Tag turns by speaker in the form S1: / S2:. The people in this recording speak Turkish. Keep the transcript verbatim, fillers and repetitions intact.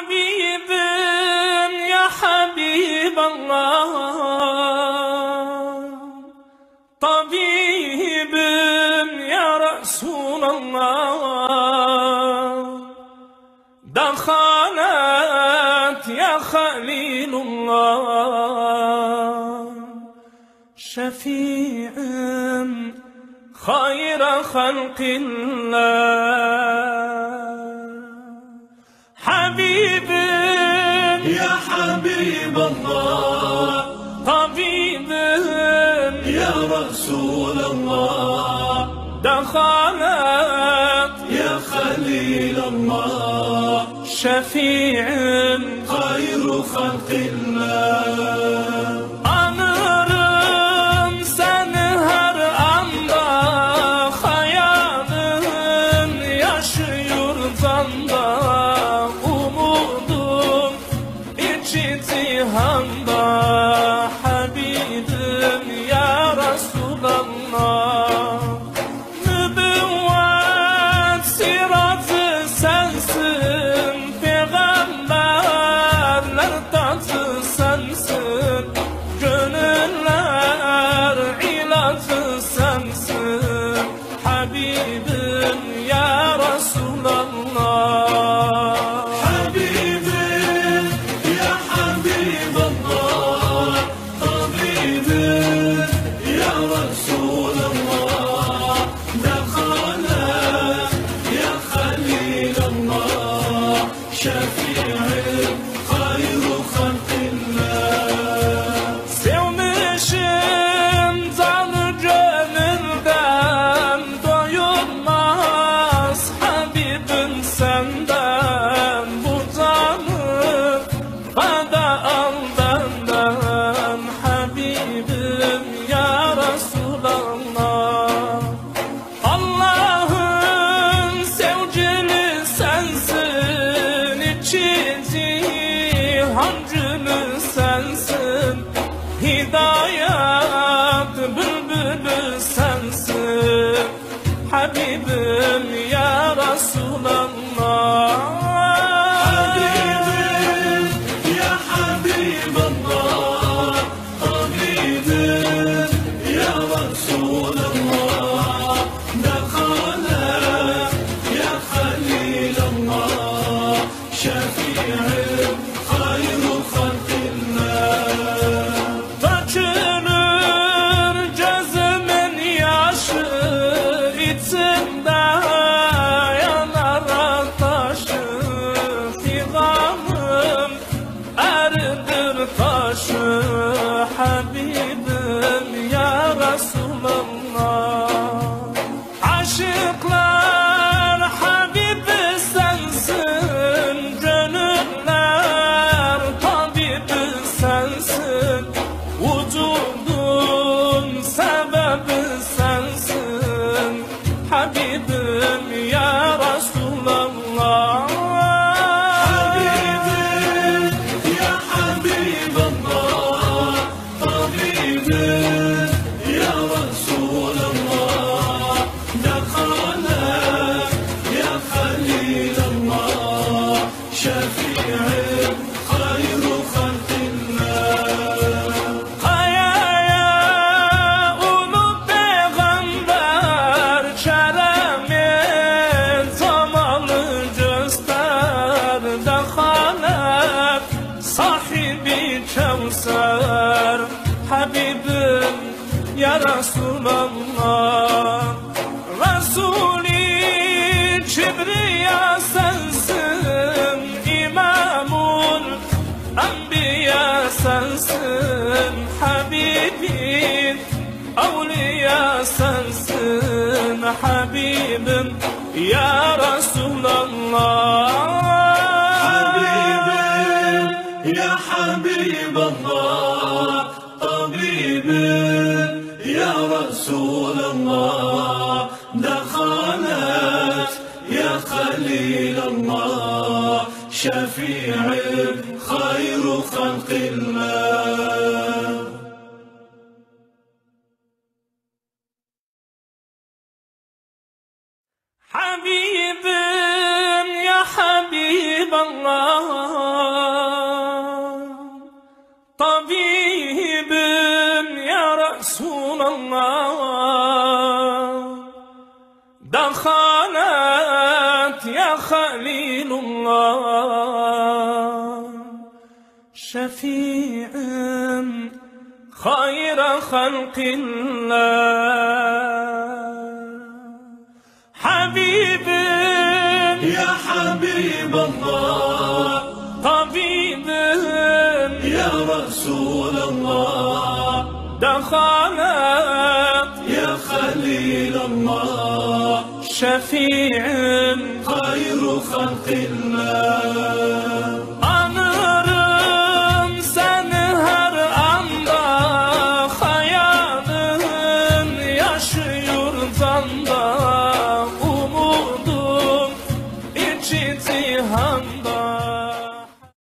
S1: Habibim ya Habiballah, tabibim ya Resulallah, dakhalat ya Halilullah, şefi'im hayra halqillah. Habibim
S2: ya Habiballah,
S1: tabibim
S2: ya Resulallah,
S1: dakhalat
S2: ya Halilallah,
S1: şefi'im
S2: hayru halqillah.
S1: Anırım seni her anda, hayalın yaşıyor zanda, umudum içi cihanda. Habibim ya Resulallah, nübüvvet siratı sensin, peygamberler tacı sensin, gönüller ilacı sensin. Habibim ya Resulallah,
S2: Habibim ya Habiballah, tabibim ya Resulallah, dakhalat ya Halilallah, şefi'im hayru halqillah.
S1: sevmişim canı gönülden, doyulmaz Habibim senden, bu canı feda al benden. Habibim ya Resulallah, Allah'ın sevgili sensin, iki cihan gülü sensin, hidayet bülbülü sensin. Habibim ya Resulallah,
S2: Habibim ya Habiballah, tabibim ya Resulallah, dakhalat ya Halilallah, şefi'im hayru halqillah.
S1: dökülür gözümün yaşı, içimde yanar ateşi, figanım eridir taşı. Habibim ya Resulallah, aşıklar Habibi sensin, gönüller tabibi sensin, vücudun sebebi sensin. Habibim ya Resulallah,
S2: Habibim ya Habiballah, tabibim ya Resulallah, dakhalat ya Halilallah, şefi'im hayru halqillah.
S1: Kayaya ulu peygamber, keremi cemalı göster, dakhalet sahibi Kevser. Habibim ya Resulallah, Resul-i Kibriya sensin, İmamul Enbiya sensin. Habibim evliya sensin. Habibim ya Resulallah,
S2: Habibim ya Habiballah, tabibim ya Resulallah, dakhalat ya Halilallah, şefi'im hayru halqillah.
S1: Habibim ya Habiballah, الله شفيع خير خلق الله حبيب
S2: يا حبيب الله
S1: طبيب
S2: يا رسول الله
S1: دخلت
S2: يا خليل الله
S1: شفيع
S2: خير خلق الله